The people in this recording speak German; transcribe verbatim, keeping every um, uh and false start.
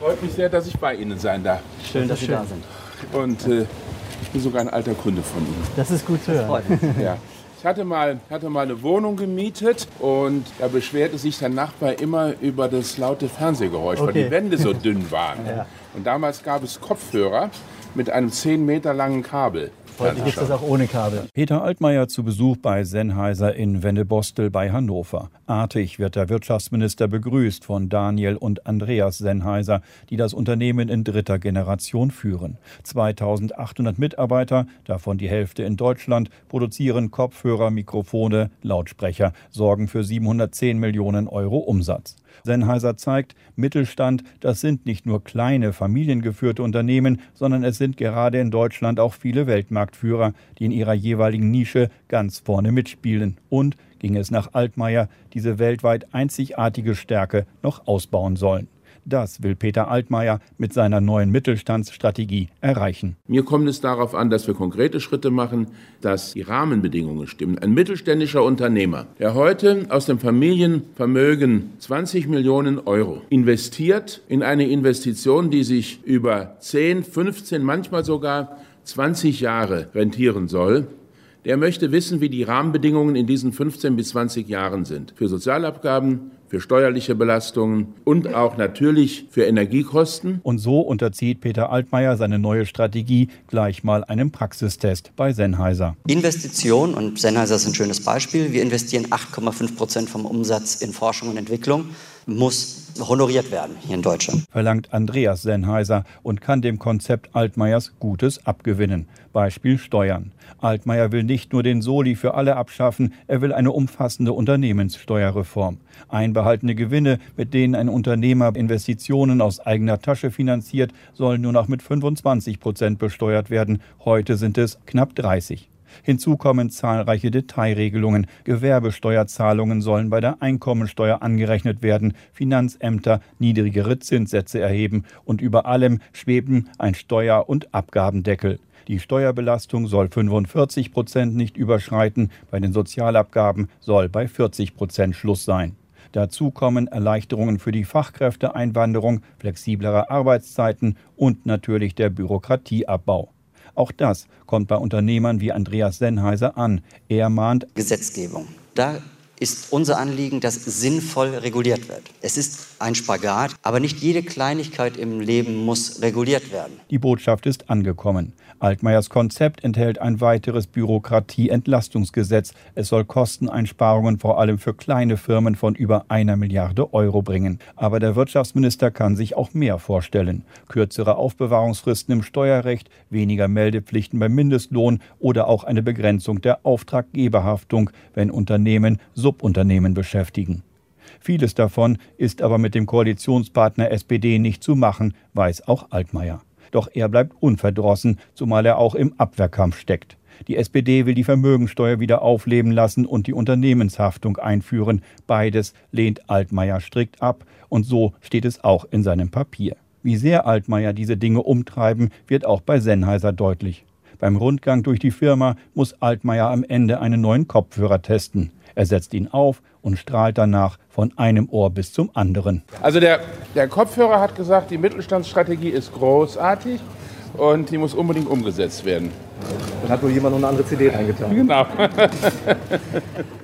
Freut mich sehr, dass ich bei Ihnen sein darf. Schön, dass Sie da sind. Und äh, ich bin sogar ein alter Kunde von Ihnen. Das ist gut zu hören. Ja. Ich hatte mal, hatte mal eine Wohnung gemietet und da beschwerte sich der Nachbar immer über das laute Fernsehgeräusch, Okay. weil die Wände so dünn waren. Ja. Und damals gab es Kopfhörer mit einem zehn Meter langen Kabel. Heute gibt es das auch ohne Kabel. Peter Altmaier zu Besuch bei Sennheiser in Wendebostel bei Hannover. Artig wird der Wirtschaftsminister begrüßt von Daniel und Andreas Sennheiser, die das Unternehmen in dritter Generation führen. zweitausendachthundert Mitarbeiter, davon die Hälfte in Deutschland, produzieren Kopfhörer, Mikrofone, Lautsprecher, sorgen für siebenhundertzehn Millionen Euro Umsatz. Sennheiser zeigt, Mittelstand, das sind nicht nur kleine familiengeführte Unternehmen, sondern es sind gerade in Deutschland auch viele Weltmarktführer, die in ihrer jeweiligen Nische ganz vorne mitspielen. Und, ging es nach Altmaier, diese weltweit einzigartige Stärke noch ausbauen sollen. Das will Peter Altmaier mit seiner neuen Mittelstandsstrategie erreichen. Mir kommt es darauf an, dass wir konkrete Schritte machen, dass die Rahmenbedingungen stimmen. Ein mittelständischer Unternehmer, der heute aus dem Familienvermögen zwanzig Millionen Euro investiert in eine Investition, die sich über zehn, fünfzehn, manchmal sogar zwanzig Jahre rentieren soll, der möchte wissen, wie die Rahmenbedingungen in diesen fünfzehn bis zwanzig Jahren sind. Für Sozialabgaben, für steuerliche Belastungen und auch natürlich für Energiekosten. Und so unterzieht Peter Altmaier seine neue Strategie gleich mal einem Praxistest bei Sennheiser. Investition, und Sennheiser ist ein schönes Beispiel, wir investieren acht Komma fünf Prozent vom Umsatz in Forschung und Entwicklung, muss honoriert werden hier in Deutschland. Verlangt Andreas Sennheiser und kann dem Konzept Altmaiers Gutes abgewinnen. Beispiel Steuern. Altmaier will nicht nur den Soli für alle abschaffen, er will eine umfassende Unternehmenssteuerreform. Einbehaltene Gewinne, mit denen ein Unternehmer Investitionen aus eigener Tasche finanziert, sollen nur noch mit fünfundzwanzig Prozent besteuert werden. Heute sind es knapp dreißig. Hinzu kommen zahlreiche Detailregelungen. Gewerbesteuerzahlungen sollen bei der Einkommensteuer angerechnet werden, Finanzämter niedrigere Zinssätze erheben und über allem schweben ein Steuer- und Abgabendeckel. Die Steuerbelastung soll fünfundvierzig Prozent nicht überschreiten, bei den Sozialabgaben soll bei vierzig Prozent Schluss sein. Dazu kommen Erleichterungen für die Fachkräfteeinwanderung, flexiblere Arbeitszeiten und natürlich der Bürokratieabbau. Auch das kommt bei Unternehmern wie Andreas Sennheiser an. Er mahnt: Gesetzgebung. Da ist unser Anliegen, dass sinnvoll reguliert wird. Es ist ein Spagat, aber nicht jede Kleinigkeit im Leben muss reguliert werden. Die Botschaft ist angekommen. Altmaiers Konzept enthält ein weiteres Bürokratieentlastungsgesetz. Es soll Kosteneinsparungen vor allem für kleine Firmen von über einer Milliarde Euro bringen. Aber der Wirtschaftsminister kann sich auch mehr vorstellen. Kürzere Aufbewahrungsfristen im Steuerrecht, weniger Meldepflichten beim Mindestlohn oder auch eine Begrenzung der Auftraggeberhaftung, wenn Unternehmen Subunternehmen beschäftigen. Vieles davon ist aber mit dem Koalitionspartner S P D nicht zu machen, weiß auch Altmaier. Doch er bleibt unverdrossen, zumal er auch im Abwehrkampf steckt. Die S P D will die Vermögensteuer wieder aufleben lassen und die Unternehmenshaftung einführen. Beides lehnt Altmaier strikt ab und so steht es auch in seinem Papier. Wie sehr Altmaier diese Dinge umtreiben, wird auch bei Sennheiser deutlich. Beim Rundgang durch die Firma muss Altmaier am Ende einen neuen Kopfhörer testen. Er setzt ihn auf und strahlt danach von einem Ohr bis zum anderen. Also der, der Kopfhörer hat gesagt, die Mittelstandsstrategie ist großartig und die muss unbedingt umgesetzt werden. Dann hat wohl jemand noch eine andere C D reingetan. Genau.